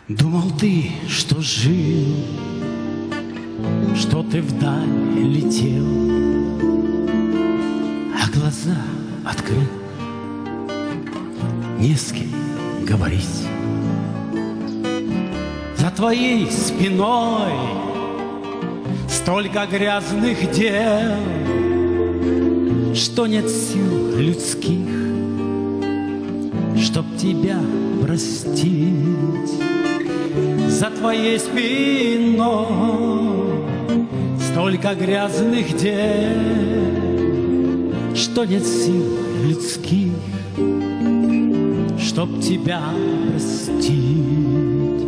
Думал ты, что жил, что ты вдаль летел, а глаза открыл, не с кем говорить. За твоей спиной столько грязных дел, что нет сил людских, чтоб тебя простить. За твоей спиной столько грязных дел, что нет сил людских, чтоб тебя простить.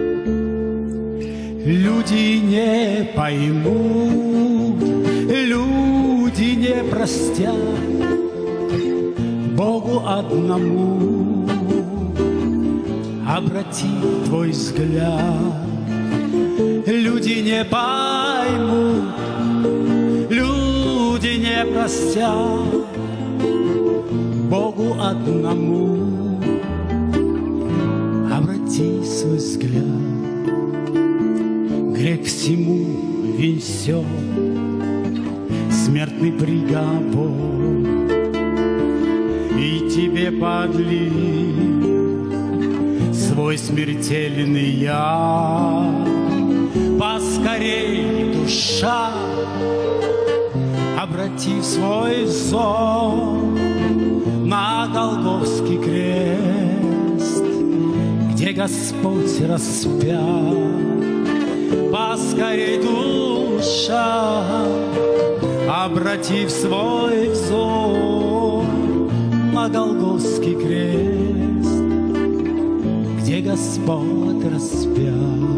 Люди не поймут, люди не простят Богу одному. Обрати твой взгляд, люди не поймут, люди не простят Богу одному. Обрати свой взгляд, грех всему венсет, смертный приговор, и тебе подли свой смертельный яд. Поскорей, душа, обрати свой взор на Голгофский крест, где Господь распят. Поскорей, душа, обрати свой взор на Голгофский крест, где Господь распят.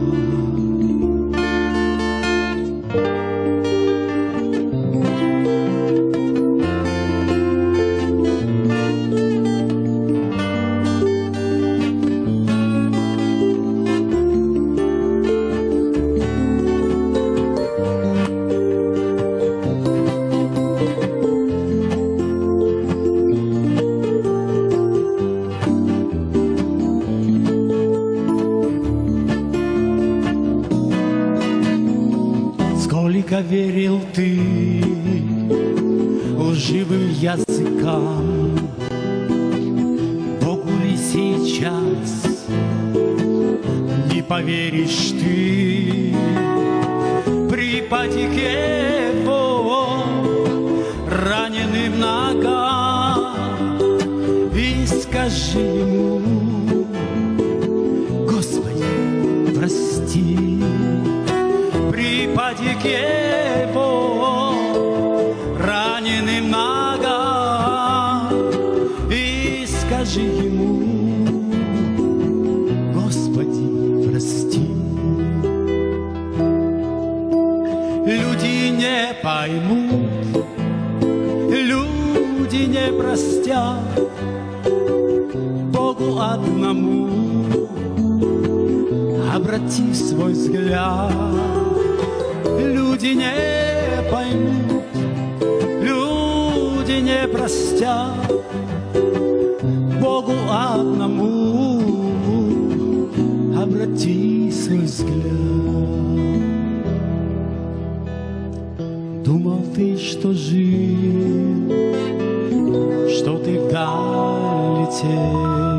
Сколько верил ты лживым языкам, Богу ли сейчас не поверишь ты? Припади к Его раненым ногам и скажи Ему: Господи, прости. Припади к Его раненым ногам и скажи Ему: Господи, прости. Люди не поймут, люди не простят Богу одному. Обрати свой взгляд, люди не поймут, люди не простят Богу одному. Обрати свой взгляд. Думал ты, что жил, что ты вдаль летел,